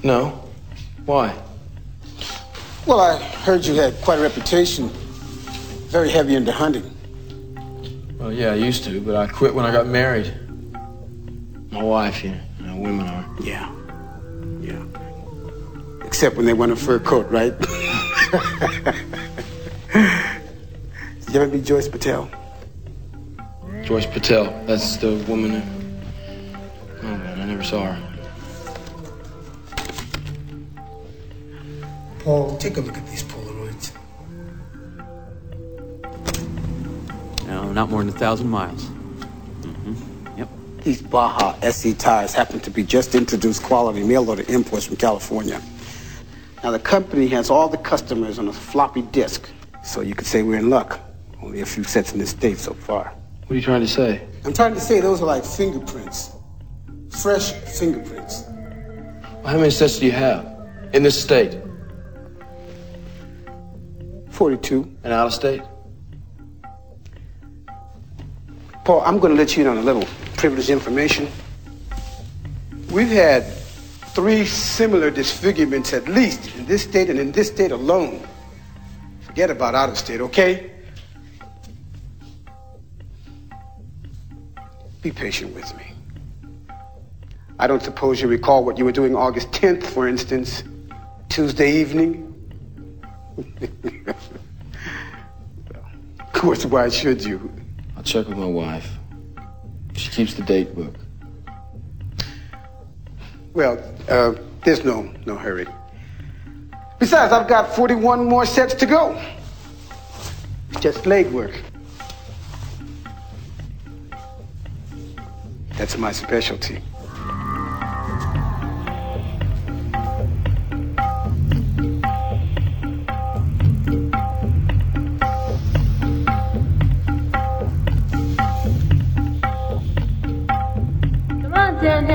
No. Why? Well, I heard you had quite a reputation. Very heavy into hunting. Well, yeah, I used to, but I quit when I got married. My wife, you know, women are. Yeah. Yeah. Except when they want a fur coat, right? Did you ever meet Joyce Patel? Joyce Patel. That's the woman who... Oh, man, I never saw her. Paul, take a look at these Polaroids. No, not more than 1,000 miles. Yep. These Baja SE tires happen to be just introduced quality mail-order imports from California. Now, the company has all the customers on a floppy disk, so you could say we're in luck. Only a few sets in this state so far. What are you trying to say? I'm trying to say those are like fingerprints. Fresh fingerprints. Well, how many sets do you have in this state? 42. And out of state? Paul, I'm going to let you in on a little privileged information. We've had 3 similar disfigurements at least in this state and in this state alone. Forget about out of state, okay? Be patient with me. I don't suppose you recall what you were doing August 10th, for instance, Tuesday evening? Of course, why should you? I'll check with my wife. She keeps the date book. Well, there's no hurry. Besides, I've got 41 more sets to go. Just legwork. That's my specialty. Come on, Santa.